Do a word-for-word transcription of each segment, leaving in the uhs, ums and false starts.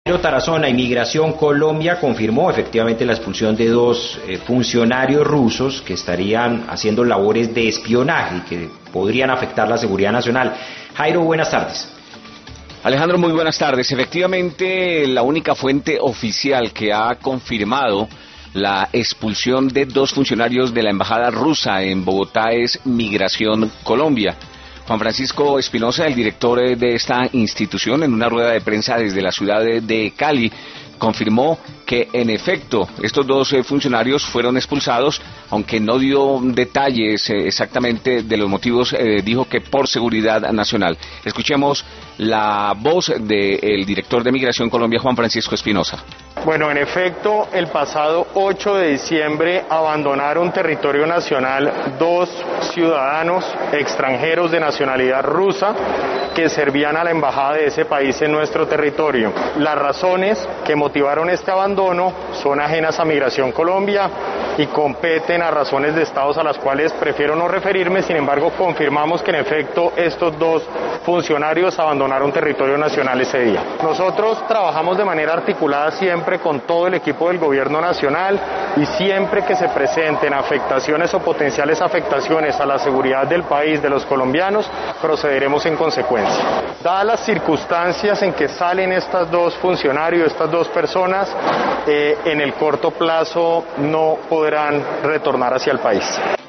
Tarazona, Inmigración Colombia confirmó efectivamente la expulsión de dos eh, funcionarios rusos que estarían haciendo labores de espionaje y que podrían afectar la seguridad nacional. Jairo, buenas tardes. Alejandro, muy buenas tardes. Efectivamente, la única fuente oficial que ha confirmado la expulsión de dos funcionarios de la embajada rusa en Bogotá es Migración Colombia. Juan Francisco Espinosa, el director de esta institución, en una rueda de prensa desde la ciudad de Cali, confirmó que en efecto estos dos eh, funcionarios fueron expulsados, aunque no dio detalles eh, exactamente de los motivos, eh, dijo que por seguridad nacional. Escuchemos la voz del director de Migración Colombia, Juan Francisco Espinosa. Bueno, en efecto, el pasado ocho de diciembre abandonaron territorio nacional dos ciudadanos extranjeros de nacionalidad rusa que servían a la embajada de ese país en nuestro territorio. Las razones que motivaron este abandono son ajenas a Migración Colombia y competen a razones de estados a las cuales prefiero no referirme. Sin embargo, confirmamos que en efecto estos dos funcionarios abandonaron territorio nacional ese día. Nosotros trabajamos de manera articulada siempre con todo el equipo del gobierno nacional y siempre que se presenten afectaciones o potenciales afectaciones a la seguridad del país, de los colombianos, procederemos en consecuencia. Dadas las circunstancias en que salen estos dos funcionarios, estas dos personas, eh, en el corto plazo no podrán retornar hacia el país.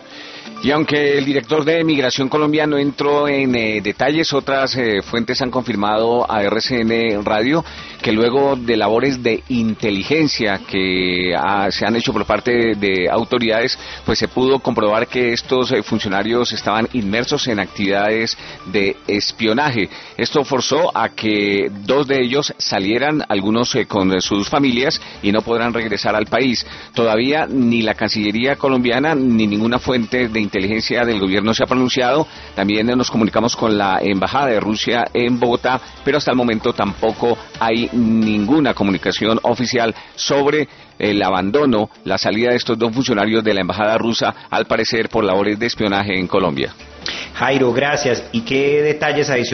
Y aunque el director de Migración Colombia no entró en eh, detalles, otras eh, fuentes han confirmado a R C N Radio que luego de labores de inteligencia que ah, se han hecho por parte de, de autoridades, pues se pudo comprobar que estos eh, funcionarios estaban inmersos en actividades de espionaje. Esto forzó a que dos de ellos salieran, algunos eh, con sus familias, y no podrán regresar al país. Todavía ni la Cancillería colombiana ni ninguna fuente de inteligencia del gobierno se ha pronunciado. También nos comunicamos con la embajada de Rusia en Bogotá, pero hasta el momento tampoco hay ninguna comunicación oficial sobre el abandono, la salida de estos dos funcionarios de la embajada rusa, al parecer por labores de espionaje en Colombia. Jairo, gracias. ¿Y qué detalles adicionales